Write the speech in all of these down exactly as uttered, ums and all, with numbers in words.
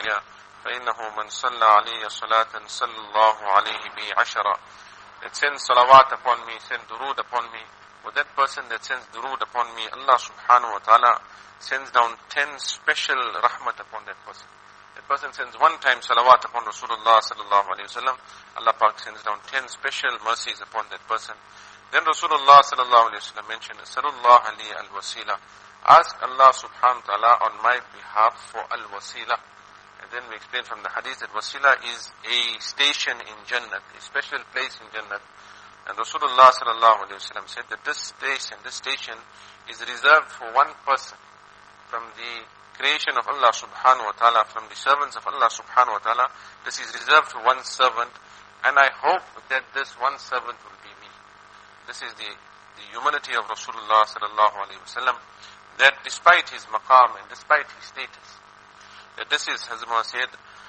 فإنه من صلى علي صلاة صلى الله عليه به عشرة. That sends salawat upon me, send durood upon me. With that person that sends durood upon me, Allah subhanahu wa ta'ala sends down ten special rahmat upon that person. That person sends one time salawat upon Rasulullah sallallahu alayhi wa sallam, Allah Pak sends down ten special mercies upon that person. Then Rasulullah sallallahu alayhi wa sallam mentioned, Salullah ali al-wasila. Ask Allah subhanahu wa ta'ala on my behalf for al-wasila. And then we explained from the hadith that wasila is a station in Jannah, a special place in Jannah. And Rasulullah sallallahu alayhi wa sallam said that this place and this station is reserved for one person from the creation of Allah subhanahu wa ta'ala, from the servants of Allah subhanahu wa ta'ala. This is reserved for one servant, and I hope that this one servant will be me. This is the, the humility of Rasulullah sallallahu alayhi wa sallam, that despite his maqam and despite his status, that this is, as Hazrat said,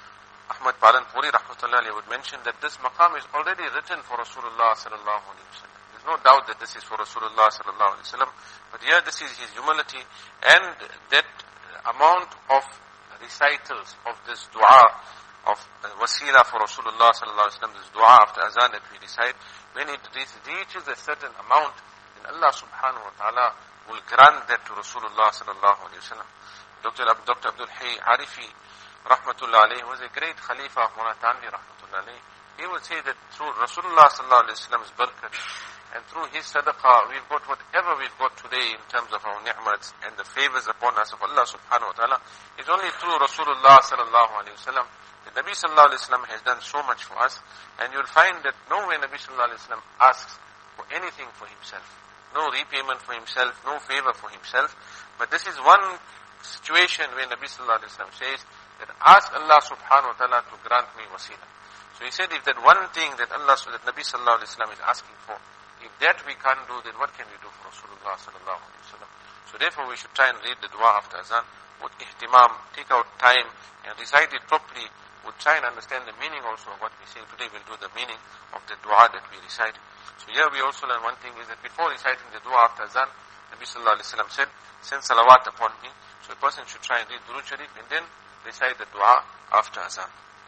Ahmad Palanpuri rahmatullahi would mention that this maqam is already written for Rasulullah sallallahu alayhi wa sallam. There's no doubt that this is for Rasulullah sallallahu alayhi wa sallam, but here this is his humility, and that amount of recitals of this dua of wasila for Rasulullah sallallahu alayhi wa sallam, this dua after azan that we recite, when it reaches a certain amount, then Allah subhanahu wa ta'ala will grant that to Rasulullah sallallahu alayhi wa sallam. Doctor Doctor Abdul Hayy Arifi rahmatullah alayhi was a great Khalifa of Muratanvi rahmatullah alayhi. He would say that through Rasulullah sallallahu alayhi wa sallam's barakat and through his sadaqah, we've got whatever we've got today in terms of our ni'mats and the favors upon us of Allah subhanahu wa ta'ala, is only through Rasulullah sallallahu alayhi wa sallam. The Nabi sallallahu alayhi wa sallam has done so much for us, and you'll find that nowhere Nabi sallallahu alayhi wa sallam asks for anything for himself. No repayment for himself, no favor for himself. But this is one situation where Nabi sallallahu alayhi wa sallam says that ask Allah subhanahu wa ta'ala to grant me wasila. So he said, if that one thing that Allah, that Nabi sallallahu alayhi wa sallam is asking for, if that we can't do, then what can we do for Rasulullah sallallahu alayhi wa sallam? So therefore we should try and read the dua after azan with ihtimam, take out time and recite it properly. We'll try and understand the meaning also of what we say. Today we'll do the meaning of the dua that we recite. So here we also learn one thing is that before reciting the dua after azan, Nabi sallallahu alayhi wa sallam said, send salawat upon me. So a person should try and read Durood Sharif and then recite the dua after azan.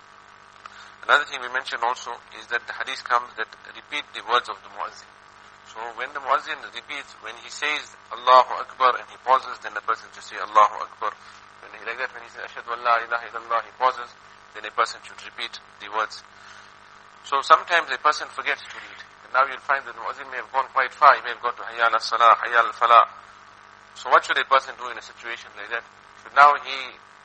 Another thing we mentioned also is that the hadith comes that repeat the words of the muazzin. So when the muazzin repeats, when he says Allahu Akbar and he pauses, then the person should say Allahu Akbar. When he like that, when he says Ashhadu an la ilaha illallah, he pauses, then a person should repeat the words. So sometimes a person forgets to read. And now you'll find that the muazzin may have gone quite far. He may have gone to Hayya ala salah, Hayya al falah. So what should a person do in a situation like that? Should now he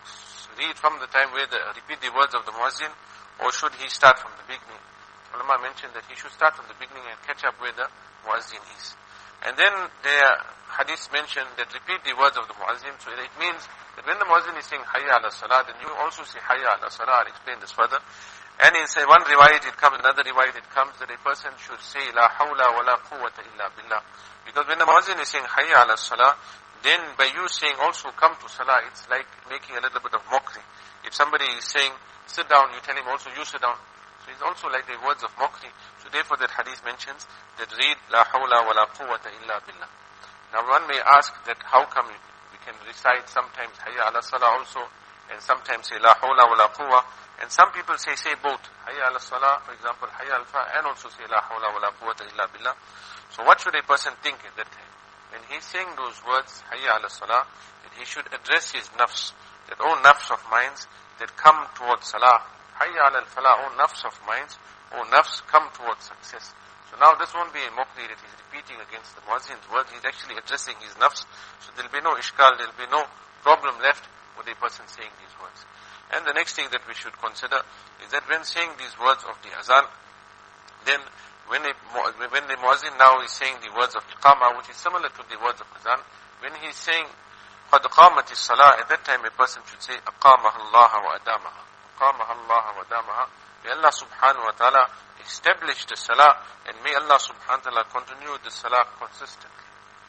read from the time where the, repeat the words of the muazzin, or should he start from the beginning? Ulama mentioned that he should start from the beginning and catch up where the muazzin is. And then the hadith mentioned that repeat the words of the muazzin. So it means that when the muazzin is saying Hayya ala salah, then you also say Hayya ala salah. I'll explain this further. And in say one riwayat it comes, another riwayat it comes that a person should say La hawla wa la quwwata illa billah. Because when the muazzin is saying Hayya ala salah, then by you saying also come to salah, it's like making a little bit of mockery. If somebody is saying sit down, you tell him also you sit down. So it's also like the words of mockery. So therefore that hadith mentions that read La hawla wa la quwwata illa billah. Now one may ask that how come we can recite sometimes Hayya ala salah also, and sometimes say La hawla wa la quwwa, and some people say say both, Hayya ala salah, for example, Hayya al fa, and also say La hawla wa la quwwata illa billah. So what should a person think at that time? When he's saying those words, Hayya ala salah, that he should address his nafs, that oh nafs of minds that come towards salah, Hayya ala al-falah, oh nafs of minds, oh nafs come towards success. So now this won't be a mockery that he's repeating against the muazzin's words, he's actually addressing his nafs, so there'll be no ishkal, there'll be no problem left with a person saying these words. And the next thing that we should consider is that when saying these words of the azan, then when, a, when the muazzin now is saying the words of iqamah, which is similar to the words of azan, when he's saying قَدْ قَامَتِ الصَّلَاةِ, at that time a person should say أَقَامَهَا اللَّهَ وَأَدَامَهَا أَقَامَهَا اللَّهَ وَأَدَامَهَا. May Allah subhanahu wa ta'ala establish the salah, and may Allah subhanahu wa ta'ala continue the salah consistently.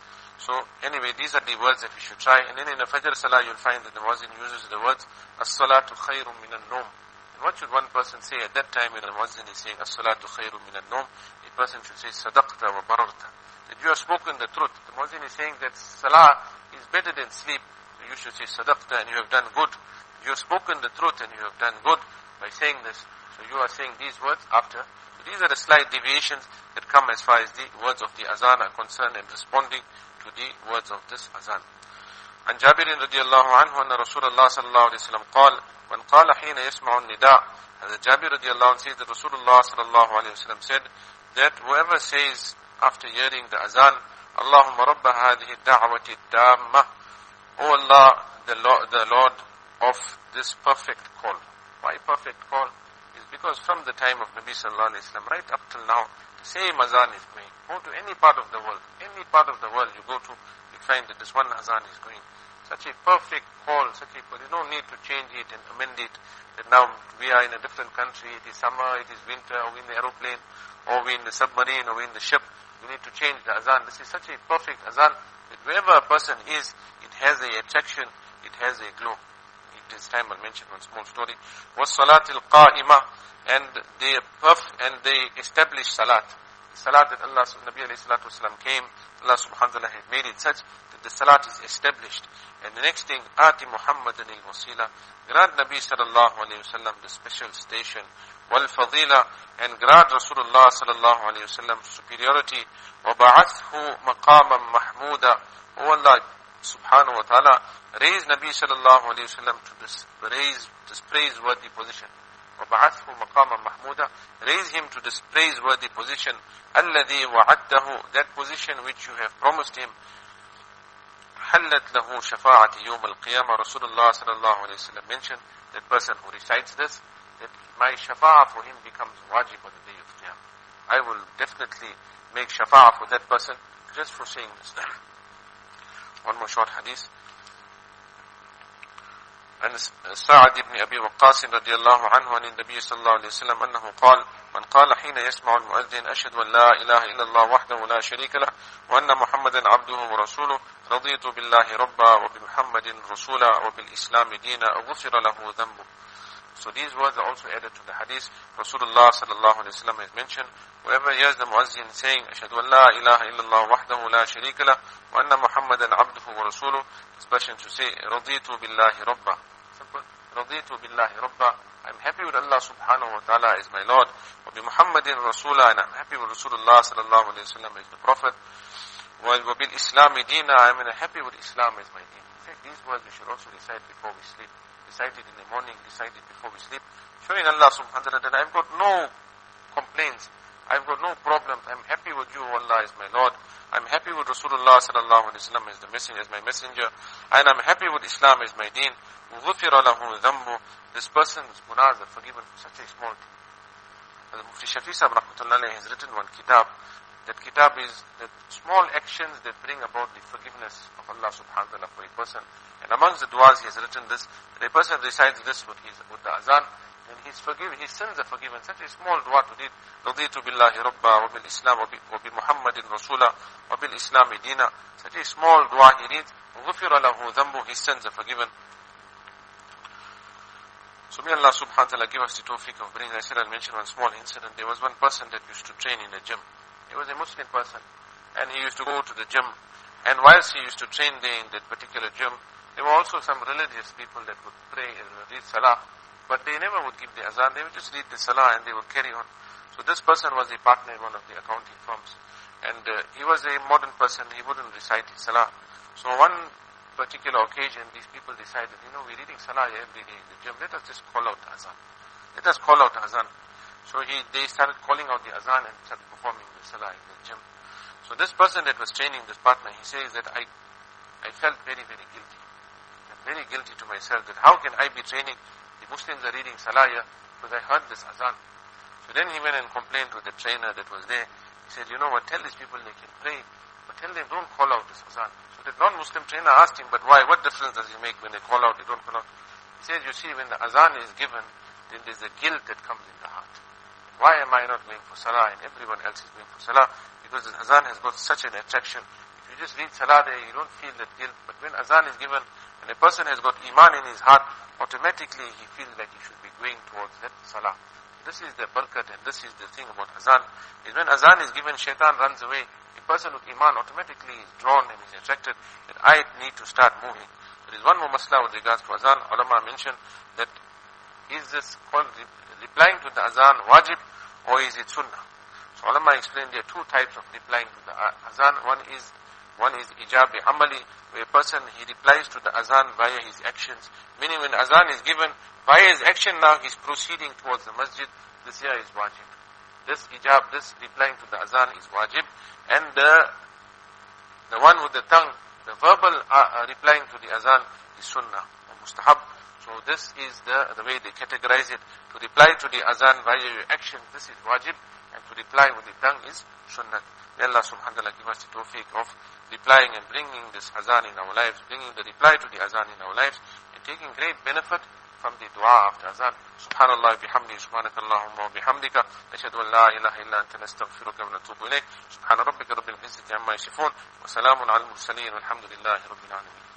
So anyway, these are the words that we should try. And then in the Fajr Salah, you'll find that the muazzin uses the words As-salatu khayrum min an-nawm. And what should one person say at that time when the muazzin is saying As-salatu khayrum min an-nawm? A person should say Sadaqta wa bararta. That you have spoken the truth. The muazzin is saying that salah is better than sleep. So you should say Sadaqta, and you have done good. You have spoken the truth and you have done good by saying this. So you are saying these words after. So these are the slight deviations that come as far as the words of the azan are concerned and responding to the words of this azan. عن جابر رضي الله عنه أن رسول الله صلى الله عليه وسلم قال من قال حين يسمع النداء. As Jabir رضي الله عنه says that Rasulullah صلى الله عليه وسلم said that whoever says after hearing the azan, اللهم رب هذه الدعوة التامة, O Allah, the Lord, the Lord of this perfect call. Why perfect call? Is because from the time of Nabi sallallahu alaihi wasallam right up till now, the same azan is going. Go to any part of the world, any part of the world you go to, you find that this one azan is going. Such a perfect call, such a, there's no need to change it and amend it. That now we are in a different country, it is summer, it is winter, or we're in the aeroplane, or we're in the submarine, or we're in the ship. We need to change the azan. This is such a perfect azan that wherever a person is, it has a attraction, it has a glow. It is time I'll mention one small story. Was Salatil Qa'ima, and they perf and they established Salat. The Salat that Allah, Nabi alayhi salatu wasalam came, Allah subhanahu wa ta'ala had made it such that the Salat is established. And the next thing, Ati Muhammadan al-Wasila, grant Nabi sallallahu alayhi wasallam the special station, wal fadila, and grant Rasulullah sallallahu alayhi wasallam superiority, wa ba'athhu maqaman mahmuda. O Allah subhanahu wa ta'ala, raise Nabi sallallahu alayhi wasallam to this praise, this praiseworthy position. wa ba'athhu maqaman mahmuda, raise him to this praiseworthy position. Alladhi wa'adtahu, that position which you have promised him. حلت له شفاعة يوم القيامة. Rasulullah sallallahu alayhi wa sallam mentioned that person who recites this, that my shafa'ah for him becomes wajib on the day of Qiyamah. I will definitely make shafa'ah for that person just for saying this. One more short hadith. عن سعد بن أبي وقاص رضي الله عنه عن النبي صلى الله عليه وسلم أنه قال من قال حين يسمع المؤذن أشهد أن لا إله إلا الله وحده لا شريك له وأن محمدا عبده ورسوله رضيت بالله ربا وبمحمد رسولا وبالإسلام دينا غفر له ذنبه. So these words are also added to the hadith. Rasulullah sallallahu alayhi wa sallam has mentioned, whoever hears the muazzin saying, أشهد أن لا إله إلا الله وحده لا شريك له وأن محمدا عبده ورسوله, this person to say, رضيت بالله ربا. Simple. رضيت بالله ربا. I'm happy with Allah subhanahu wa ta'ala as my Lord. وبمحمد رسولا, and I'm happy with Rasulullah sallallahu alayhi wa sallam as the Prophet. وبالإسلام دينا, I'm happy with Islam as my deen. In fact, these words we should also recite before we sleep. Recite it in the morning, recite it before we sleep. Showing Allah subhanahu wa ta'ala that I've got no complaints. I've got no problems. I'm happy with you, Allah, as my Lord. I'm happy with Rasulullah sallallahu alayhi wa sallam as the messenger, as my messenger. And I'm happy with Islam as my deen. غُفِرَ لَهُ ذَنْبُ. This person's gunas are forgiven for such a small thing. As Mufti Shafi Sahib rahmatullahi has written one kitab. That kitab is the small actions that bring about the forgiveness of Allah subhanahu wa ta'ala for a person. And amongst the du'as he has written this, that a person recites this with his with the azan, and he's forgiven, his sins are forgiven. Such a small dua to read, رَضِيتُ بِاللَّهِ رَبَّا وَبِالْإِسْلَامِ وَبِمُحَمَّدٍ رَسُولًا وَبِالْإِسْلَامِ دِينًا. Such a small dua he reads, غُفِرَ لَهُ ذَنْبُ, his sins are forgiven. So may Allah subhanahu wa ta'ala give us the tawfiq of bringing. I said I'll mention one small incident. There was one person that used to train in a gym. He was a Muslim person, and he used to go to the gym, and whilst he used to train there in that particular gym, there were also some religious people that would pray and read salah, but they never would give the azan. They would just read the salah and they would carry on. So this person was a partner in one of the accounting firms, and uh, he was a modern person. He wouldn't recite his salah. So one particular occasion, these people decided, you know, we're reading salah every day in the gym, let us just call out azan. Let us call out azan. So he, they started calling out the azan and started performing the salah in the gym. So this person that was training this partner, he says that I, I felt very, very guilty. I'm very guilty to myself that how can I be training? The Muslims are reading salah here because I heard this azan. So then he went and complained to the trainer that was there. He said, you know what, tell these people they can pray, but tell them don't call out this azan. So the non-Muslim trainer asked him, but why? What difference does it make when they call out, they don't call out? He says, you see, when the azan is given, then there's a guilt that comes in the heart. Why am I not going for salah and everyone else is going for salah? Because the azan has got such an attraction. If you just read salah there, you don't feel that guilt. But when azan is given, and a person has got iman in his heart, automatically he feels like he should be going towards that salah. This is the barakat, and this is the thing about azan. Is when azan is given, shaitan runs away. A person with iman automatically is drawn and is attracted that I need to start moving. There is one more masla with regards to azan. Ulama mentioned that is this called replying to the azan wajib or is it sunnah? So ulama explained there are two types of replying to the azan. One is one is ijab amali, where a person he replies to the azan via his actions. Meaning when azan is given via his action, now he's proceeding towards the masjid. This here is wajib. This ijab, this replying to the azan is wajib, and the the one with the tongue, the verbal uh, uh, replying to the azan is sunnah or mustahab. So this is the the way they categorize it. To reply to the azan via your action, this is wajib, and to reply with the tongue is sunnah. May Allah subhanahu wa ta'ala give us the tawfiq of replying and bringing this azan in our lives, bringing the reply to the azan in our lives, and taking great benefit from the dua after azan. Subhanallah bihamdi, subhanakallahumma wa bihamdika, nashhadu an la ilaha illa anta nastaghfiruka wa natubu ilayk. Subhana rabbika rabbil izzati amma yasifun, wa salamun al mursaleen, walhamdulillahi rabbil alamin.